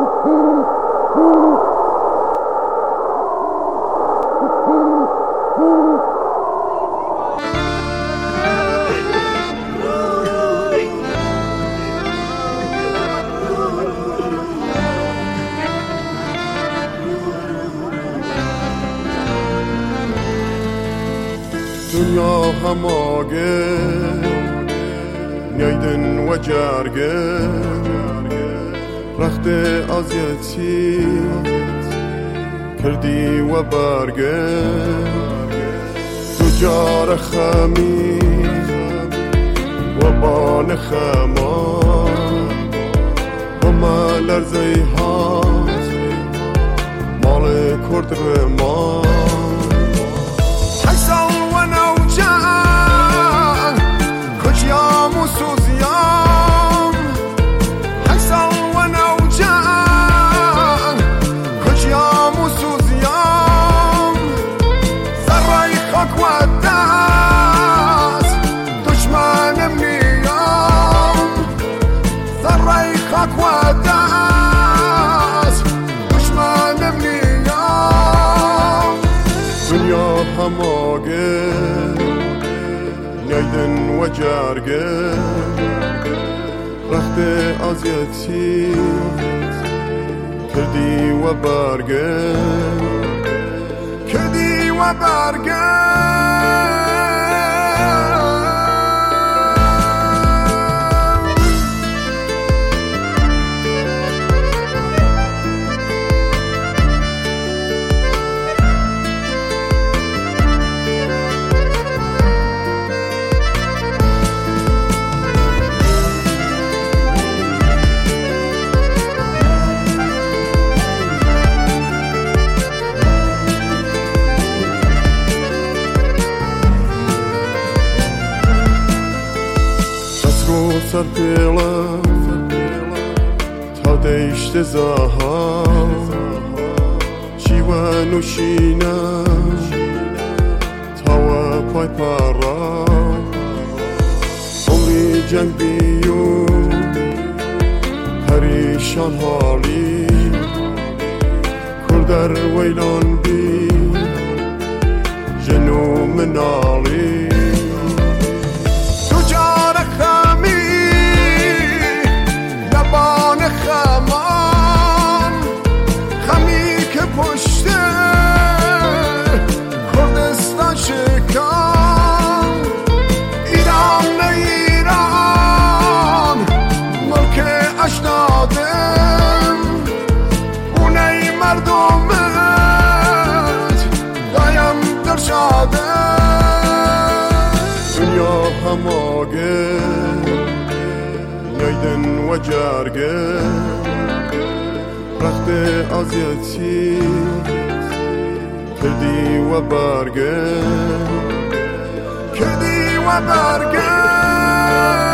دنیا هماگه نیدن و جرگه رخت آزیتی کردی و برگه دو جار خمی و بان خمان و مال ارزیها مال کرد رمان دنیا هماگه نیدن و جرگه رخت آزیتی کردی و برگه سر پیلا تا دیشت زاها چی و نوشینه تا و پای پارا عمری جنگ بیو پریشان حالی کردر ویلان بی جنو منالی خمی که پشت کردستان شکن ایران نه ایران ملک اشنادم اونه مردمت دایم در شاده دنیا هماگه نیدن و جرگه رخت آزیتی کردی و برگه